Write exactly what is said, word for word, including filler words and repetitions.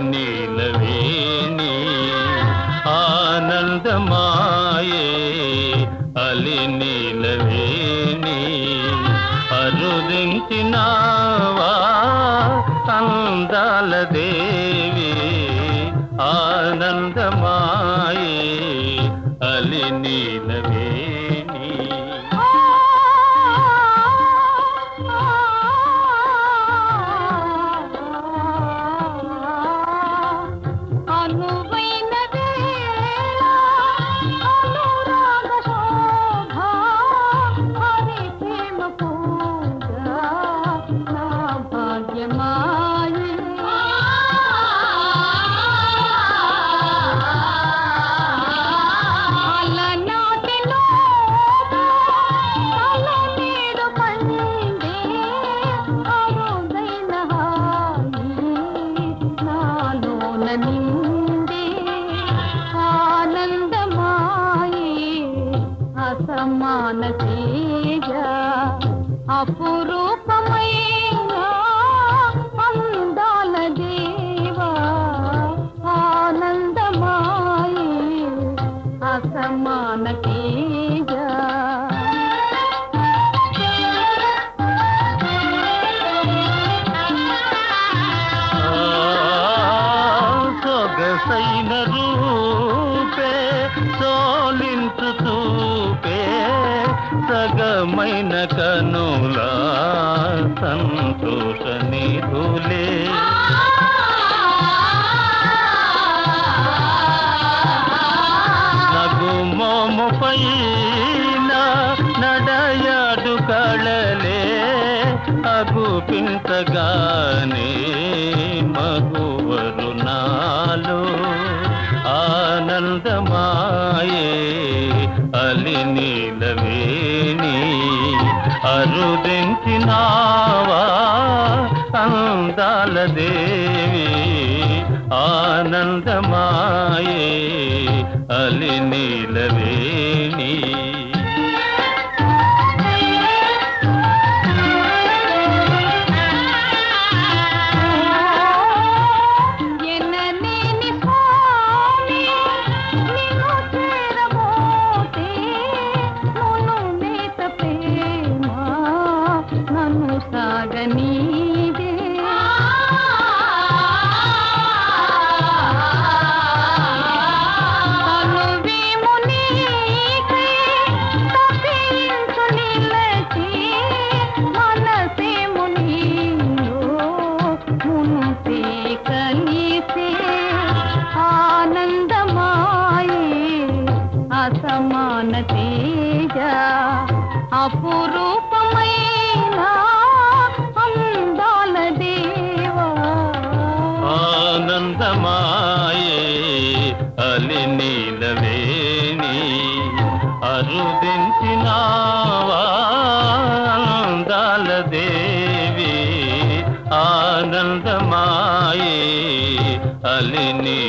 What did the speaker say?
నీలవేణి ఆనందమాయే అలి నీలవేణి అరుదించినావా అందాల దేవి ఆనందమాయే అలి నీలవేణి అసమాన తేజ అపురూపమైన అందాల దేవా ఆనందమాయే అసమాన తేజ సొగసైన రూపే సోలించు చూపే సగమైన కనులా సంతోష నిధులే నగుమోము పైన నడయాడు కళలే అగుపించగానే మగువరు నాలో ఆనందమాయే అలి నీలవేణి అరుదించినావా అందాల దేవి ఆనందమాయే అలి నీలవేణి సాగనీదే తనువేము నీకై తపించు నిలచి మనసేము నీలో మునుపే కలిసే ఆనందమాయే అసమాన తేజ అపురూపమైన అందాల దేవా ఆనందమాయే అలి నీలవేణి అరుదించినావా అందాల దేవి ఆనందమాయే అలి